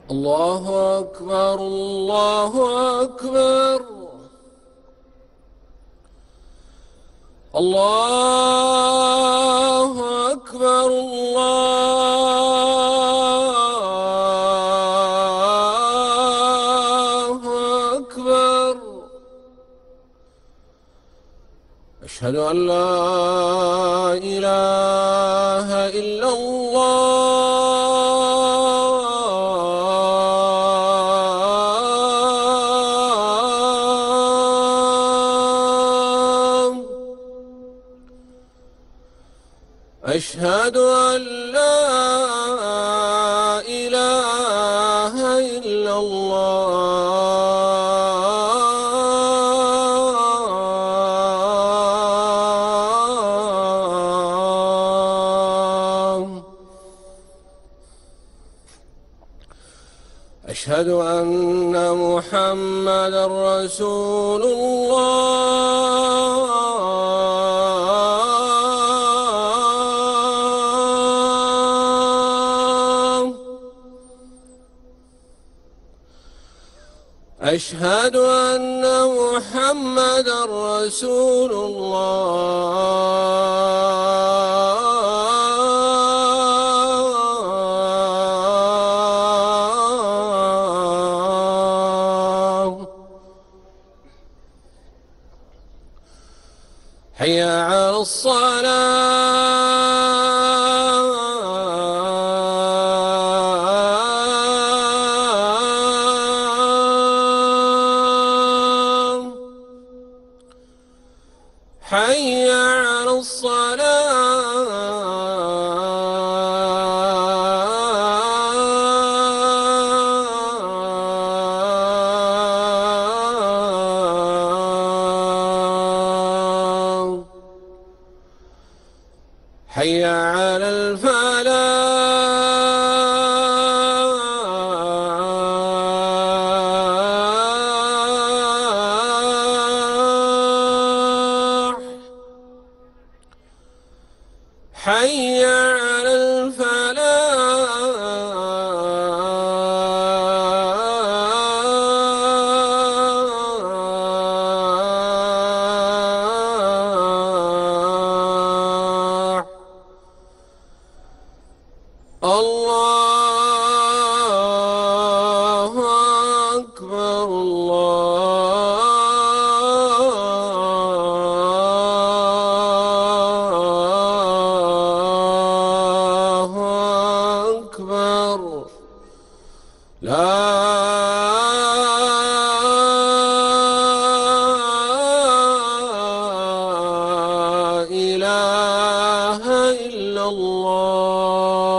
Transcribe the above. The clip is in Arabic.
الله أكبر الله أكبر الله أكبر الله أكبر. أشهد أن لا إله إلا الله. أشهد أن لا إله إلا الله. أشهد أن محمدًا رسول الله. أشهد أن محمدًا رسول الله. حي على حي على الصلاة. حي على الفلاح. حي على الفلاح. الله أكبر الله أكبر. لا إله إلا الله.